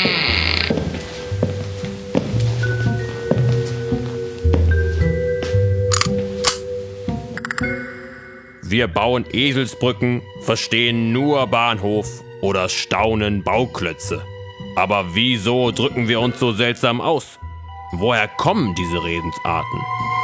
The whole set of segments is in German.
Wir bauen Eselsbrücken, verstehen nur Bahnhof oder staunen Bauklötze. Aber wieso drücken wir uns so seltsam aus? Woher kommen diese Redensarten?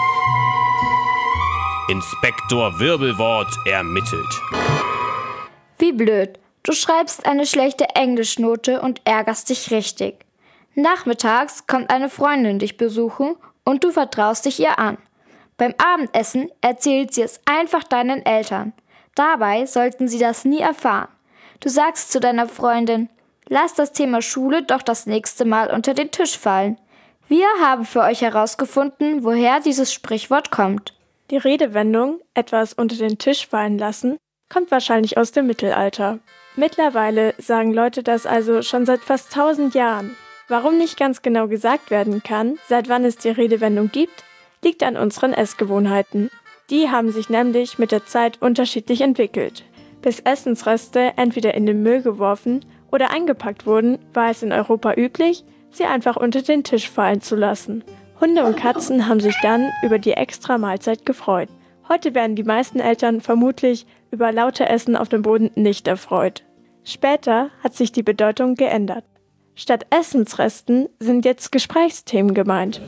Inspektor Wirbelwort ermittelt. Wie blöd. Du schreibst eine schlechte Englischnote und ärgerst dich richtig. Nachmittags kommt eine Freundin dich besuchen und du vertraust dich ihr an. Beim Abendessen erzählt sie es einfach deinen Eltern. Dabei sollten sie das nie erfahren. Du sagst zu deiner Freundin: Lass das Thema Schule doch das nächste Mal unter den Tisch fallen. Wir haben für euch herausgefunden, woher dieses Sprichwort kommt. Die Redewendung „etwas unter den Tisch fallen lassen“ kommt wahrscheinlich aus dem Mittelalter. Mittlerweile sagen Leute das also schon seit fast 1000 Jahren. Warum nicht ganz genau gesagt werden kann, seit wann es die Redewendung gibt, liegt an unseren Essgewohnheiten. Die haben sich nämlich mit der Zeit unterschiedlich entwickelt. Bis Essensreste entweder in den Müll geworfen oder eingepackt wurden, war es in Europa üblich, sie einfach unter den Tisch fallen zu lassen. Hunde und Katzen haben sich dann über die extra Mahlzeit gefreut. Heute werden die meisten Eltern vermutlich über lauter Essen auf dem Boden nicht erfreut. Später hat sich die Bedeutung geändert. Statt Essensresten sind jetzt Gesprächsthemen gemeint.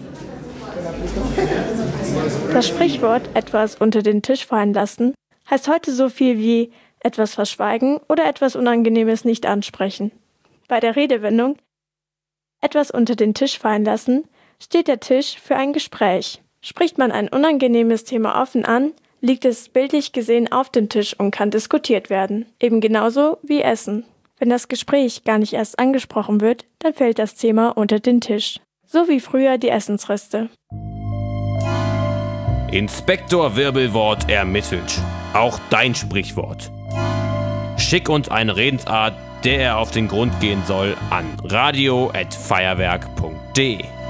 Das Sprichwort „etwas unter den Tisch fallen lassen“ heißt heute so viel wie etwas verschweigen oder etwas Unangenehmes nicht ansprechen. Bei der Redewendung „etwas unter den Tisch fallen lassen“ steht der Tisch für ein Gespräch. Spricht man ein unangenehmes Thema offen an, liegt es bildlich gesehen auf dem Tisch und kann diskutiert werden. Eben genauso wie Essen. Wenn das Gespräch gar nicht erst angesprochen wird, dann fällt das Thema unter den Tisch. So wie früher die Essensreste. Inspektor Wirbelwort ermittelt. Auch dein Sprichwort. Schick uns eine Redensart, der er auf den Grund gehen soll, an radio@feuerwerk.de.